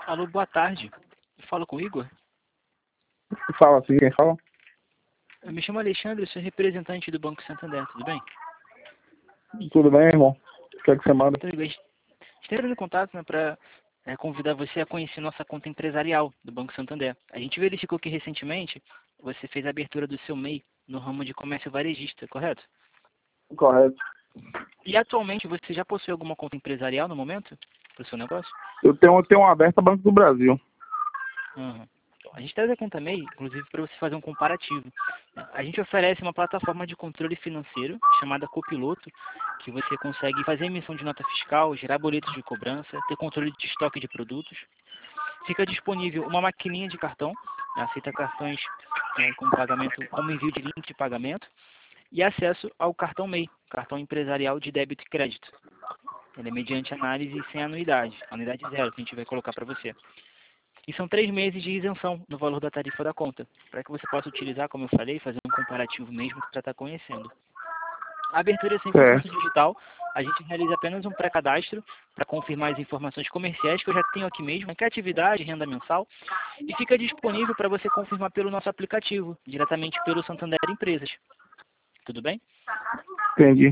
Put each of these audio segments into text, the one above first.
Alô, boa tarde. Eu falo com o Igor. Fala assim, quem fala? Eu me chamo Alexandre, sou representante do Banco Santander, tudo bem? Tudo bem, irmão? O que é que você manda? Tudo bem. Estou entrando em contato, né, para convidar você a conhecer nossa conta empresarial do Banco Santander. A gente verificou que recentemente você fez a abertura do seu MEI no ramo de comércio varejista, correto? Correto. E atualmente você já possui alguma conta empresarial no momento para o seu negócio? Eu tenho uma aberta Banco do Brasil. Uhum. Então, a gente traz a conta MEI, inclusive, para você fazer um comparativo. A gente oferece uma plataforma de controle financeiro chamada Copiloto, que você consegue fazer emissão de nota fiscal, gerar boletos de cobrança, ter controle de estoque de produtos. Fica disponível uma maquininha de cartão, aceita cartões com pagamento, como envio de link de pagamento, e acesso ao cartão MEI, cartão empresarial de débito e crédito. Ele é mediante análise sem anuidade zero que a gente vai colocar para você. E são 3 meses de isenção no valor da tarifa da conta, para que você possa utilizar, como eu falei, fazer um comparativo mesmo para estar conhecendo. A abertura é 100% É. digital, a gente realiza apenas um pré-cadastro para confirmar as informações comerciais que eu já tenho aqui mesmo, que é atividade, renda mensal, e fica disponível para você confirmar pelo nosso aplicativo, diretamente pelo Santander Empresas. Tudo bem? Entendi.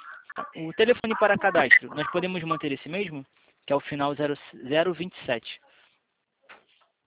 O telefone para cadastro, nós podemos manter esse mesmo, que é o final 0027.